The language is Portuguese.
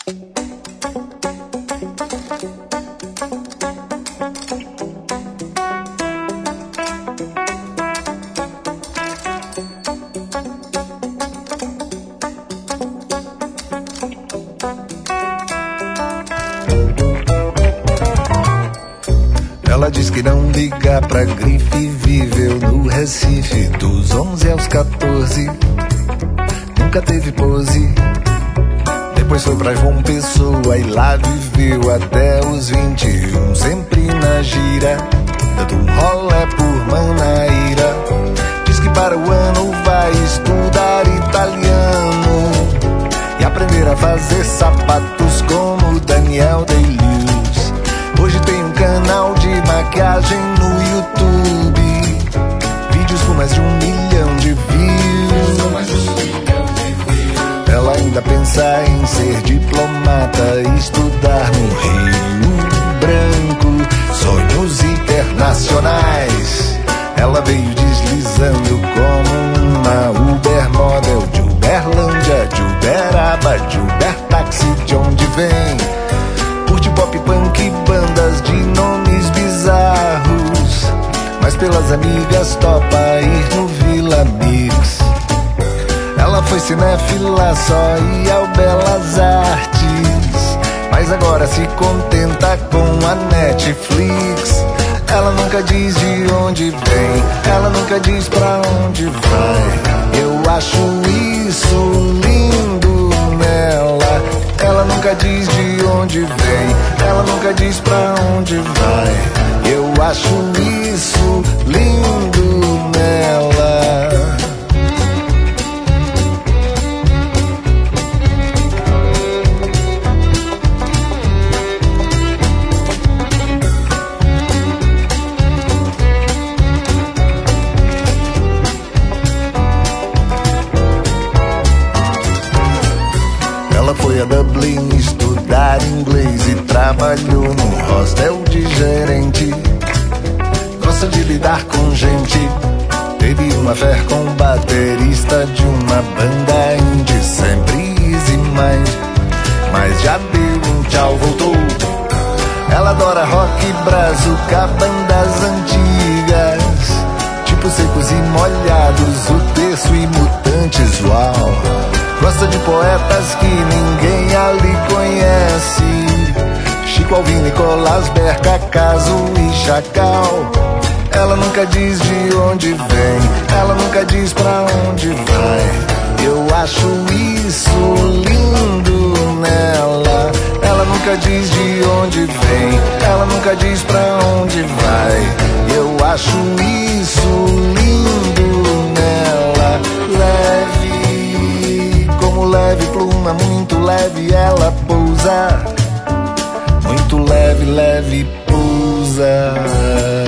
Ela diz que não liga pra grife, viveu no Recife dos 11 aos 14, nunca teve pose. Depois foi pra João Pessoa e lá viveu até os 21, sempre na gira, dando um rolé por Manaíra. Diz que para o ano vai estudar italiano e aprender a fazer sapatos como Daniel Day-Lewis. Hoje tem um canal de maquiagem no YouTube, vídeos com mais de 1 milhão de views. Ela ainda pensa em ser diplomata e estudar no Rio Branco, sonhos internacionais. Ela veio deslizando como uma Uber model, de Uberlândia, de Uberaba, de Ubertáxi, de onde vem. Curte pop punk e bandas de nomes bizarros, mas pelas amigas topa ir no Vila Mix. Ela foi cinéfila, só ia ao Belas Artes, mas agora se contenta com a Netflix. Ela nunca diz de onde vem, ela nunca diz pra onde vai. Eu acho isso lindo nela. Ela nunca diz de onde vem, ela nunca diz pra onde vai. Eu acho isso lindo nela. Ela foi a Dublin estudar inglês e trabalhou num hostel de gerente. Gosta de lidar com gente, teve uma fé com o baterista de uma banda indie, sempre easy mind, mas já deu um tchau, voltou. Ela adora rock brazuca, bandas antigas, tipo Secos e Molhados, O Terço e Mutantes, uau. Gosta de poetas que ninguém ali conhece, Chico Alvim, Nicolás Berca, Caso e Chacal. Ela nunca diz de onde vem, ela nunca diz pra onde vai. Eu acho isso lindo nela. Ela nunca diz de onde vem, ela nunca diz pra onde vai. Eu acho isso lindo nela. Leve, como leve pluma, muito leve ela pousa, muito leve, leve pousa.